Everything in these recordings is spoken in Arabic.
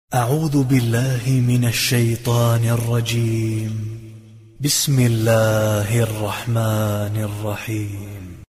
أعوذ بالله من الشيطان الرجيم. بسم الله الرحمن الرحيم.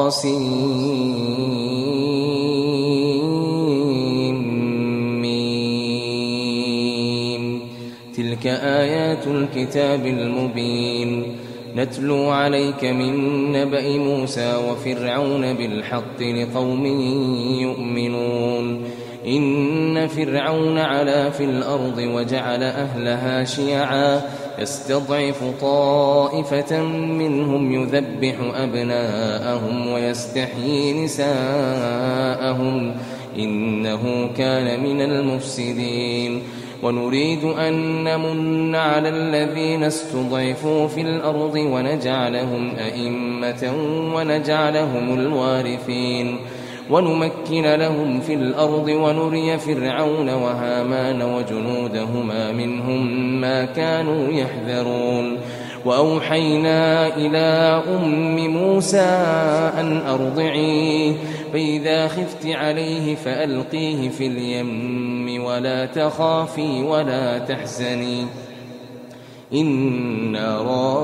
طاسمين. تلك آيات الكتاب المبين نتلو عليك من نبأ موسى وفرعون بالحق لقوم يؤمنون. إن فرعون علا في الأرض وجعل أهلها شيعا يستضعف طائفة منهم يذبح أبناءهم ويستحيي نساءهم إنه كان من المفسدين. ونريد أن نمن على الذين استضعفوا في الأرض ونجعلهم أئمة ونجعلهم الوارثين ونمكن لهم في الأرض ونري فرعون وهامان وجنودهما منهم ما كانوا يحذرون. وأوحينا إلى أم موسى أن أرضعيه فإذا خفت عليه فألقيه في اليم ولا تخافي ولا تحزني إنا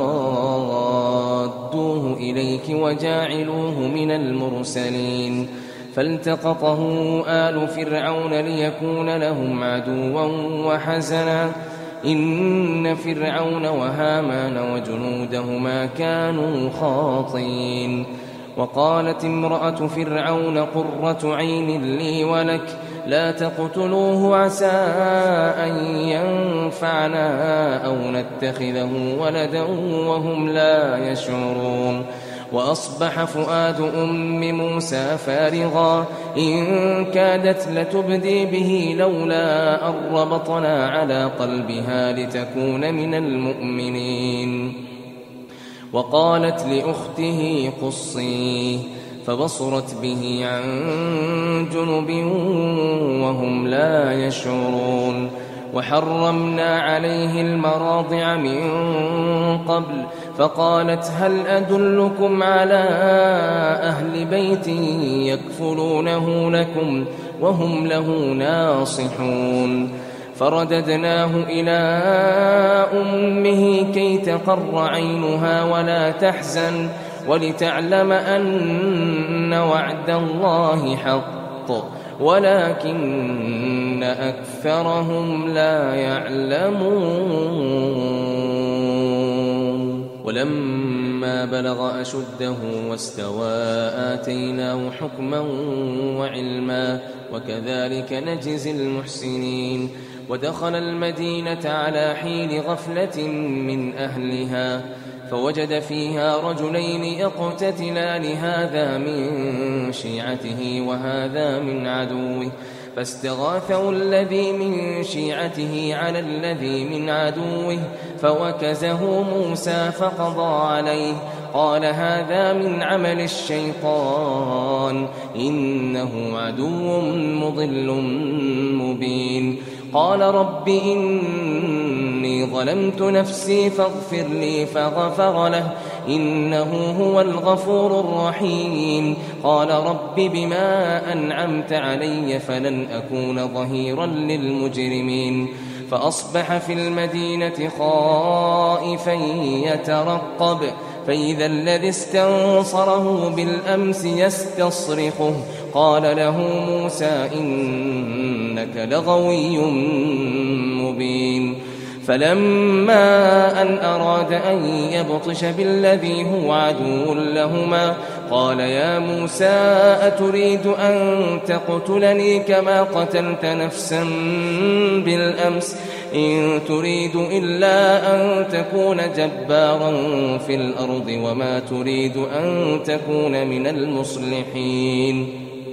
رادوه إليك وجاعلوه من المرسلين. فالتقطه آل فرعون ليكون لهم عدوا وحزنا إن فرعون وهامان وجنودهما كانوا خاطئين. وقالت امرأة فرعون قرة عين لي ولك لا تقتلوه عسى أن ينفعنا أو نتخذه ولدا وهم لا يشعرون. وأصبح فؤاد أم موسى فارغا إن كادت لتبدي به لولا أن ربطنا على قلبها لتكون من المؤمنين. وقالت لأخته قصيه فبصرت به عن جنب وهم لا يشعرون. وحرمنا عليه المراضع من قبل فقالت هل أدلكم على أهل بيت يكفلونه لكم وهم له ناصحون. فرددناه إلى أمه كي تقر عينها ولا تحزن ولتعلم أن وعد الله حق ولكن أكثرهم لا يعلمون. ولما بلغ أشده واستوى آتيناه حكما وعلما وكذلك نجزي المحسنين. ودخل المدينة على حين غفلة من أهلها فوجد فيها رجلين يقتتلان هذا من شيعته وهذا من عدوه فاستغاثه الذي من شيعته على الذي من عدوه فوكزه موسى فقضى عليه قال هذا من عمل الشيطان إنه عدو مضل مبين. قال رب إني ظلمت نفسي فاغفر لي فغفر له إنه هو الغفور الرحيم. قال رب بما أنعمت علي فلن أكون ظهيرا للمجرمين. فأصبح في المدينة خائفا يترقب فإذا الذي استنصره بالأمس يستصرخه قال له موسى إنك لغوي مبين. فلما أن أراد أن يبطش بالذي هو عدو لهما قال يا موسى أتريد أن تقتلني كما قتلت نفسا بالأمس إن تريد إلا أن تكون جبارا في الأرض وما تريد أن تكون من المصلحين.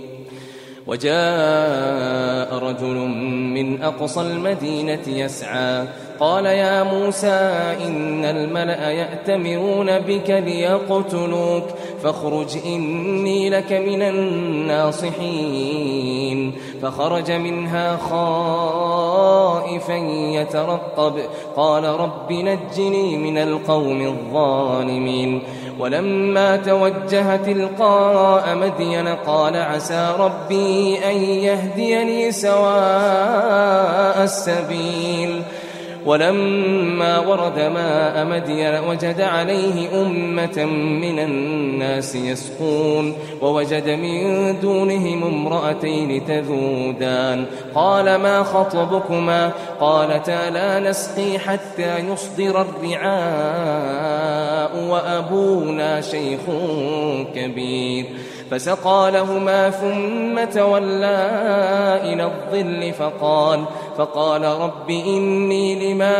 وجاء رجل من أقصى المدينة يسعى قال يا موسى إن الملأ يأتمرون بك ليقتلوك فاخرج إني لك من الناصحين. فخرج منها خائفا خائفا يترقب قال رب نجني من القوم الظالمين ولما توجه تلقاء مدين قال عسى ربي أن يهديني سواء السبيل ولما ورد ماء مدين وجد عليه أمة من الناس يسقون ووجد من دونهم امرأتين تذودان قال ما خطبكما قالتا لا نسقي حتى يصدر الرعاء وأبونا شيخ كبير فسقى لهما ثم تولى إلى الظل فقال رب إني لما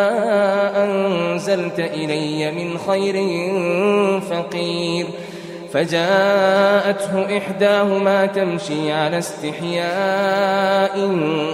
أنزلت إلي من خير فقير فجاءته إحداهما تمشي على استحياء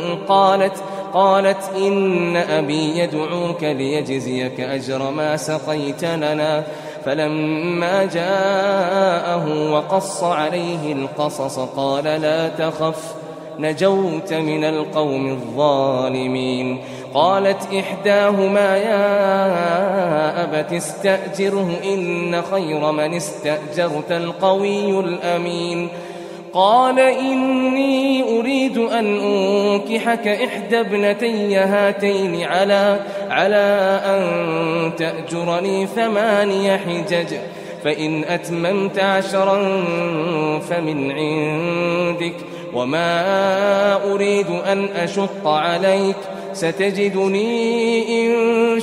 قالت إن أبي يدعوك ليجزيك أجر ما سقيت لنا فلما جاءه وقص عليه القصص قال لا تخف نجوت من القوم الظالمين قالت إحداهما يا أبت استأجره إن خير من استأجرت القوي الأمين قال إني أريد أن أنكحك إحدى ابنتي هاتين على أن تأجرني 8 حجج فإن أتممت 10 فمن عندك وما أريد أن أشق عليك ستجدني إن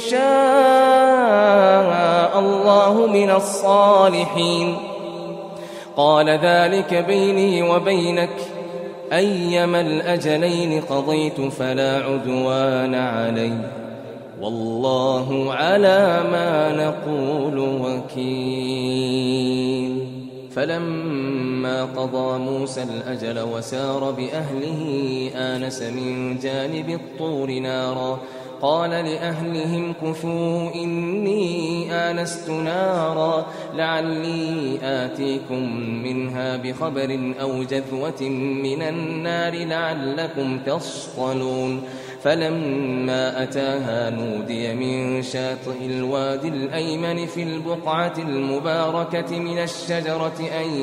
شاء الله من الصالحين قال ذلك بيني وبينك أيما الأجلين قضيت فلا عدوان علي والله على ما نقول وكيل فلما قضى موسى الأجل وسار بأهله آنس من جانب الطور نارا قال لأهلهم كثوا إني آنست نارا لعلي آتيكم منها بخبر أو جذوة من النار لعلكم تصطلون فلما أتاها نودي من شاطئ الوادي الأيمن في البقعة المباركة من الشجرة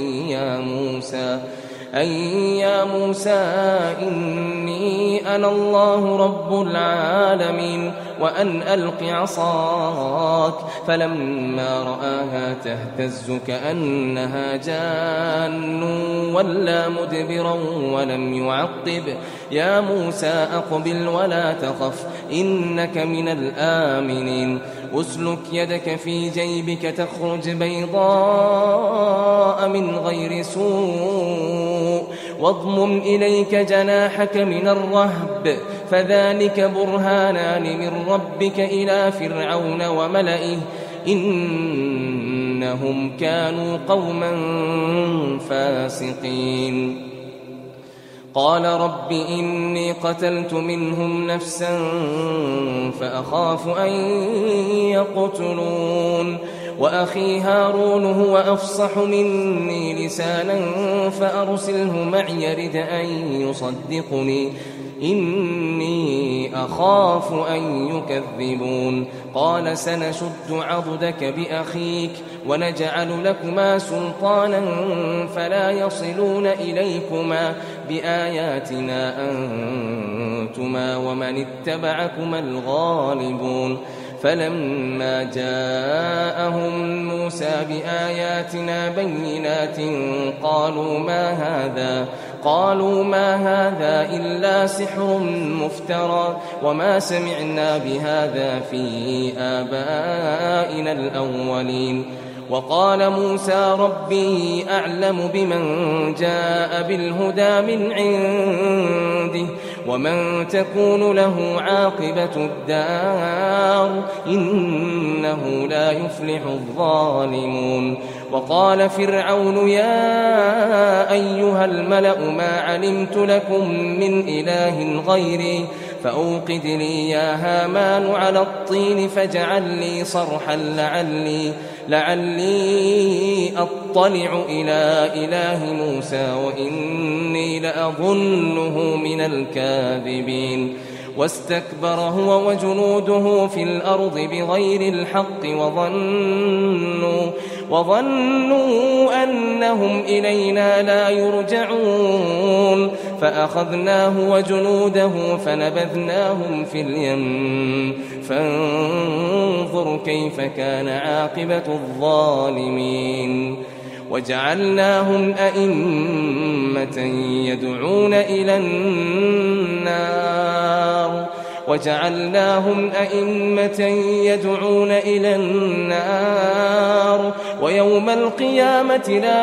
أي يا موسى إني أنا الله رب العالمين وأن ألق عصاك فلما رآها تهتز كأنها جان ولا مدبرا ولم يعقب يا موسى أقبل ولا تخف إنك من الآمنين أسلك يدك في جيبك تخرج بيضاء من غير سوء واضمم إليك جناحك من الرهب فذلك برهانان من ربك إلى فرعون وملئه إنهم كانوا قوما فاسقين قال رب إني قتلت منهم نفسا فأخاف أن يقتلون وأخي هارون هو أفصح مني لسانا فأرسله معي يرد أن يصدقني إني أخاف أن يكذبون قال سنشد عضدك بأخيك ونجعل لكما سلطانا فلا يصلون إليكما بآياتنا أنتما ومن اتبعكما الغالبون فلما جاءهم موسى بآياتنا بينات قالوا ما هذا إلا سحر مفترى وما سمعنا بهذا في آبائنا الأولين وقال موسى ربي أعلم بمن جاء بالهدى من عنده ومن تكون له عاقبة الدار إنه لا يفلح الظالمون وقال فرعون يا أيها الملأ ما علمت لكم من إله غيري فأوقد لي يا هامان على الطين فاجعل لي صرحا لعلي أطلع إلى إله موسى وإني لأظنه من الكاذبين واستكبر هو وجنوده في الأرض بغير الحق وظنوا أنهم إلينا لا يرجعون فأخذناه وجنوده فنبذناهم في اليم فانظر كيف كان عاقبة الظالمين وجعلناهم أئمة يدعون إلى النار ويوم القيامة لا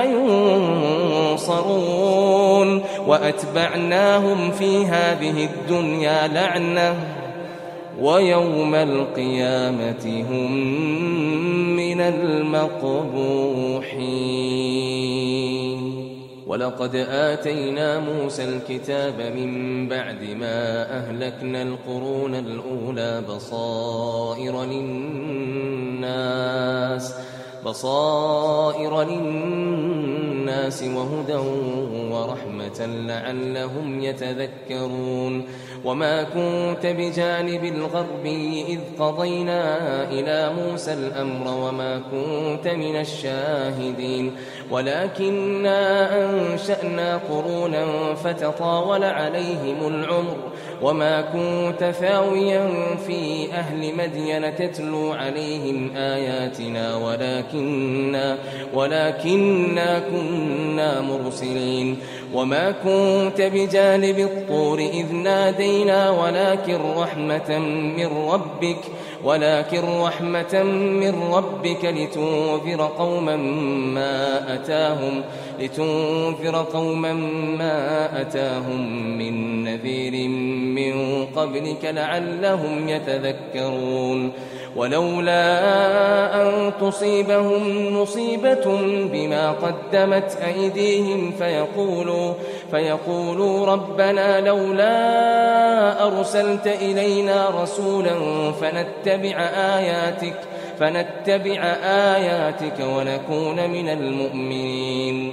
ينصرون وأتبعناهم في هذه الدنيا لعنة ويوم القيامة هم من المقبوحين. ولقد آتينا موسى الكتاب من بعد ما أهلكنا القرون الأولى بصائر للناس وهدى ورحمة لعلهم يتذكرون وما كنت بجانب الغربي إذ قضينا إلى موسى الأمر وما كنت من الشاهدين ولكننا أنشأنا قرونا فتطاول عليهم العمر وما كنت ثاويا في أهل مدين تتلو عليهم آياتنا ولكننا كنا مرسلين وما كنت بجانب الطور إذ نادينا ولكن رحمة من ربك لتنذر قوما ما أتاهم من نذير من قبلك لعلهم يتذكرون ولولا أن تصيبهم مصيبة بما قدمت أيديهم فيقولوا ربنا لولا أرسلت إلينا رسولا فنتبع آياتك ونكون من المؤمنين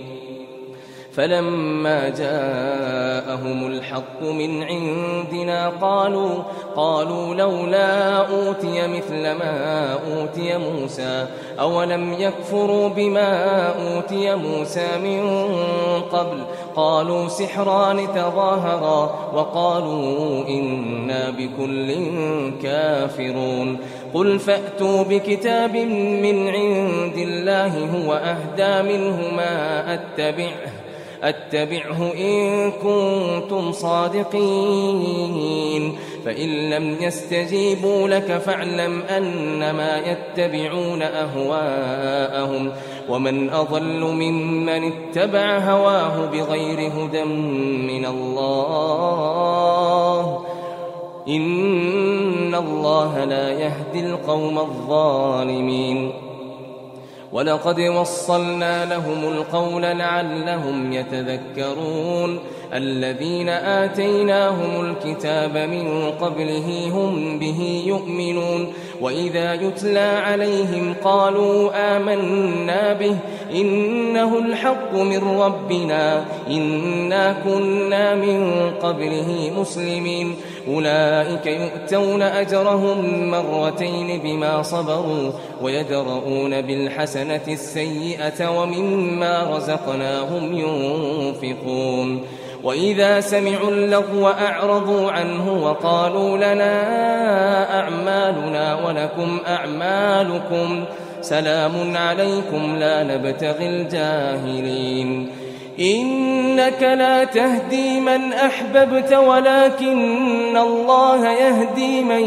فلما جاءهم الحق من عندنا قالوا لولا أوتي مثل ما أوتي موسى أولم يكفروا بما أوتي موسى من قبل قالوا سحران تظاهرا وقالوا إنا بكل كافرون قل فأتوا بكتاب من عند الله هو أهدى منهما أتبعه إن كنتم صادقين فإن لم يستجيبوا لك فاعلم أنما يتبعون أهواءهم ومن أضل ممن اتبع هواه بغير هدى من الله إن الله لا يهدي القوم الظالمين ولقد وصلنا لهم القول لعلهم يتذكرون الذين آتيناهم الكتاب من قبله هم به يؤمنون وإذا يتلى عليهم قالوا آمنا به إنه الحق من ربنا إنا كنا من قبله مسلمين أولئك يؤتون أجرهم مرتين بما صبروا ويدرؤون بالحسنة السيئة ومما رزقناهم ينفقون وإذا سمعوا اللغو أعرضوا عنه وقالوا لنا أعمالنا ولكم أعمالكم سلام عليكم لا نبتغي الجاهلين إنك لا تهدي من أحببت ولكن الله يهدي من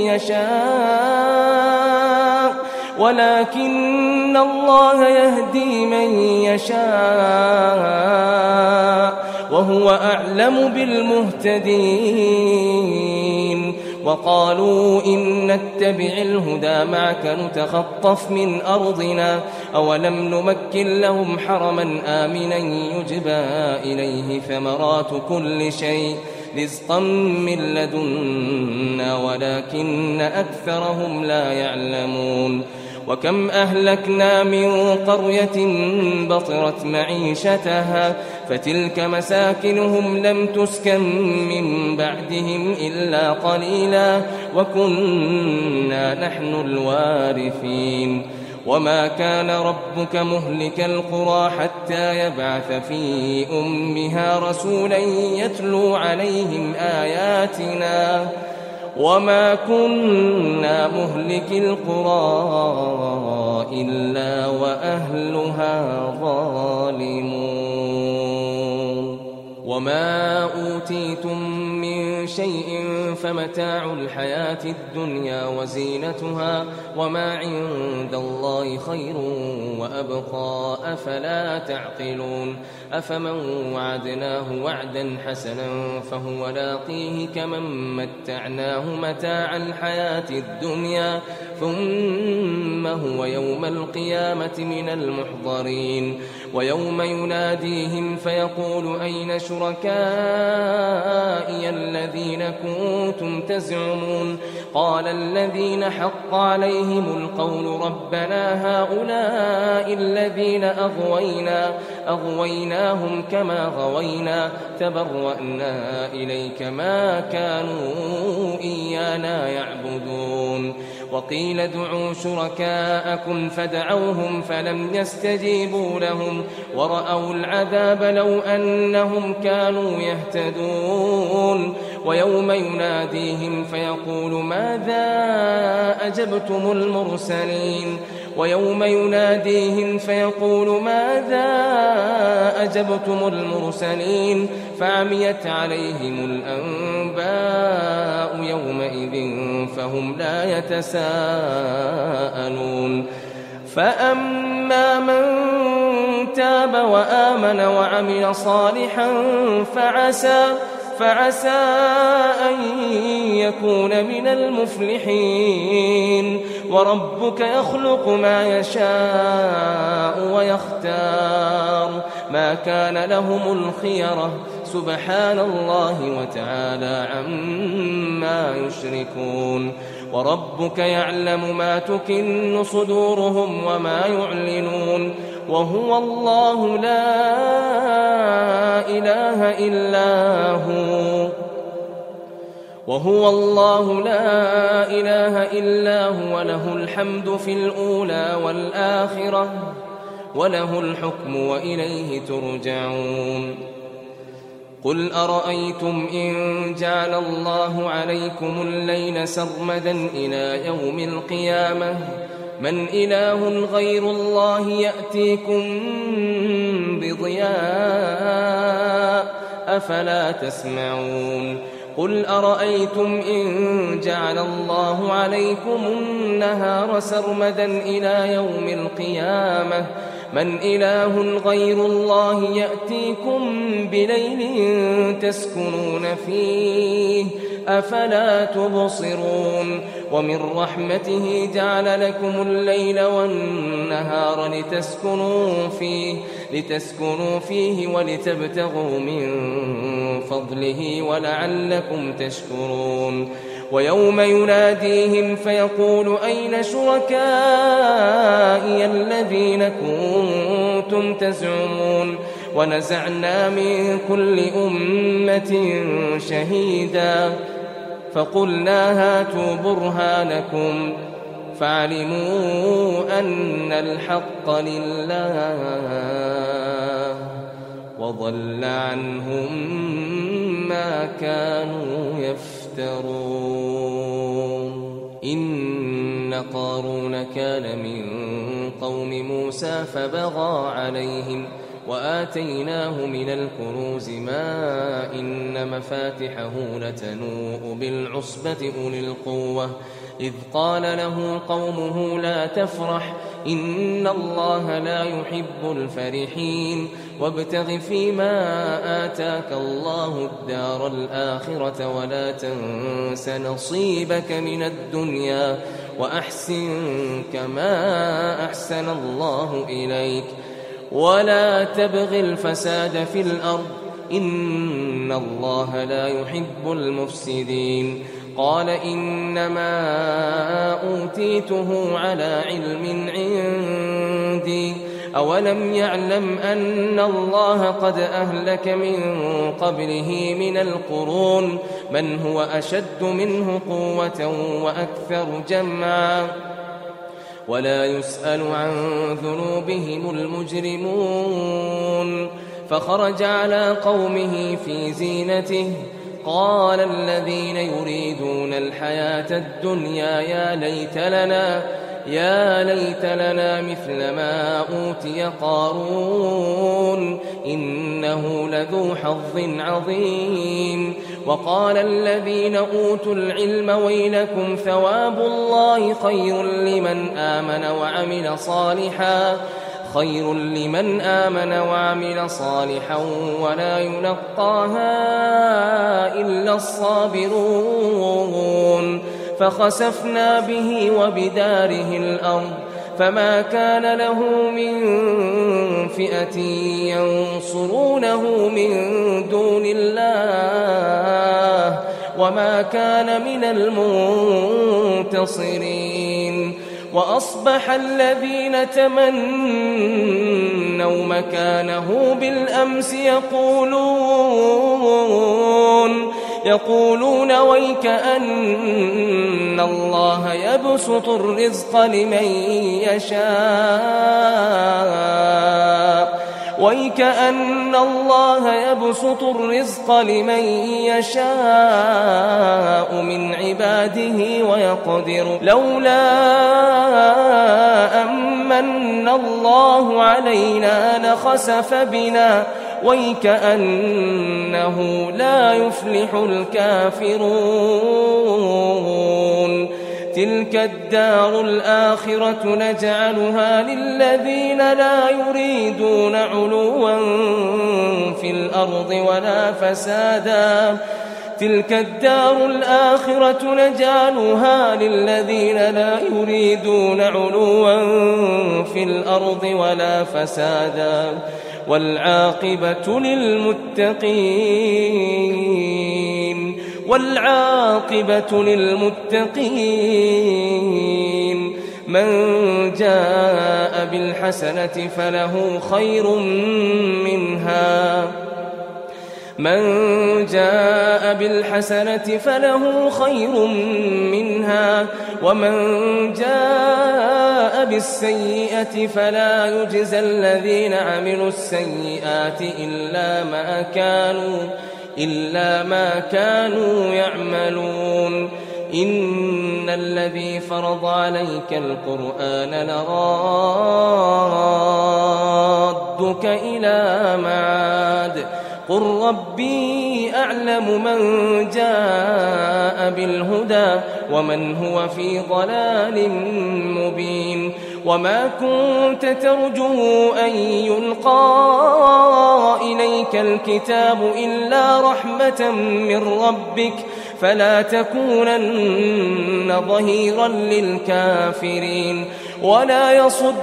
يشاء وهو أعلم بالمهتدين وقالوا إن نتبع الهدى معك نتخطف من أرضنا أولم نمكن لهم حرما آمنا يجبى إليه ثمرات كل شيء رزقا من لدنا ولكن أكثرهم لا يعلمون وكم أهلكنا من قرية بطرت معيشتها فتلك مساكنهم لم تسكن من بعدهم إلا قليلا وكنا نحن الوارثين وما كان ربك مهلك القرى حتى يبعث في أمها رسولا يتلو عليهم آياتنا وما كنا مهلك القرى إلا وأهلها ظالمون وما أوتيتم من شيء فمتاع الحياة الدنيا وزينتها وما عند الله خير وأبقى أفلا تعقلون أفمن وعدناه وعدا حسنا فهو لاقيه كمن متعناه متاع الحياة الدنيا ثم هو يوم القيامة من المحضرين ويوم يناديهم فيقول أين شركائي الذين كنتم تزعمون قال الذين حق عليهم القول ربنا هؤلاء الذين أغويناهم كما غوينا تبرأنا إليك ما كانوا إيانا يعبدون وقيل ادعوا شركاءكم فدعوهم فلم يستجيبوا لهم ورأوا العذاب لو أنهم كانوا يهتدون ويوم يناديهم فيقول ماذا أجبتم المرسلين ويوم يناديهم فيقول ماذا أجبتم المرسلين فعميت عليهم الأنباء يومئذ فهم لا يتساءلون فأما من تاب وآمن وعمل صالحا فعسى أن يكون من المفلحين وربك يخلق ما يشاء ويختار ما كان لهم الخيرة سبحان الله وتعالى عما يشركون وربك يعلم ما تكن صدورهم وما يعلنون وهو الله لا إله إلا هو له الحمد في الأولى والآخرة وله الحكم وإليه ترجعون قل أرأيتم إن جعل الله عليكم الليل سرمدا إلى يوم القيامة من إله غير الله يأتيكم بضياء أفلا تسمعون قل أرأيتم إن جعل الله عليكم النهار سرمدا إلى يوم القيامة من إله غير الله يأتيكم بليل تسكنون فيه أفلا تبصرون ومن رحمته جعل لكم الليل والنهار لتسكنوا فيه ولتبتغوا من فضله ولعلكم تشكرون ويوم يناديهم فيقول أين شركائي الذين كنتم تزعمون ونزعنا من كل أمة شهيدا فقلنا هاتوا برهانكم فعلموا أن الحق لله وضل عنهم ما كانوا يفترون إن قارون كان من قوم موسى فبغى عليهم وآتيناه من الكنوز ما إن مفاتحه لتنوء بالعصبة أولي القوة إذ قال له قومه لا تفرح إن الله لا يحب الفرحين وابتغ فيما آتاك الله الدار الآخرة ولا تنس نصيبك من الدنيا وأحسن كما أحسن الله إليك ولا تبغ الفساد في الأرض إن الله لا يحب المفسدين قال إنما أوتيته على علم عندي أولم يعلم أن الله قد أهلك من قبله من القرون من هو أشد منه قوة وأكثر جمعا ولا يسأل عن ذنوبهم المجرمون فخرج على قومه في زينته قال الذين يريدون الحياة الدنيا يا ليت لنا مثل ما أوتي قارون إنه لذو حظ عظيم وقال الذين أوتوا العلم ويلكم ثواب الله خير لمن آمن وعمل صالحا ولا يلقاها إلا الصابرون فخسفنا به وبداره الأرض فما كان له من فئة ينصرونه من دون الله وما كان من المنتصرين وأصبح الذين تمنوا مكانه بالأمس يقولون ويكأن الله يبسط الرزق لمن يشاء من عباده ويقدر لولا أمن الله علينا لخسف بنا ويكأنه لا يفلح الكافرون تلك الدار الآخرة نجعلها للذين لا يريدون علوا في الأرض ولا فسادا والعاقبة للمتقين من جاء بالحسنة فله خير منها ومن جاء بالسيئة فلا يجزى الذين عملوا السيئات إلا ما كانوا يعملون إن الذي فرض عليك القرآن لرادك إلى معاد قل ربي أعلم من جاء بالهدى ومن هو في ضلال مبين وما كنت ترجو أن يلقى إليك الكتاب إلا رحمة من ربك فلا تكونن ظهيرا للكافرين ولا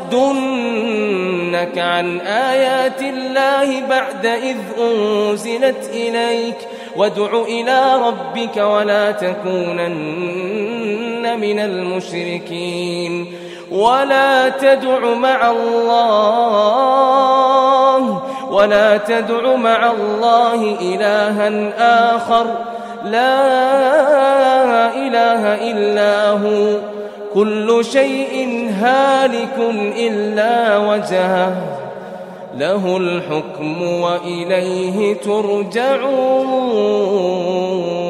يصدنك عن آيات الله بعد إذ أنزلت إليك وادع إلى ربك ولا تكونن من المشركين ولا تدع مع الله إلها آخر لا إله إلا هو كل شيء هالك إلا وجهه له الحكم وإليه ترجعون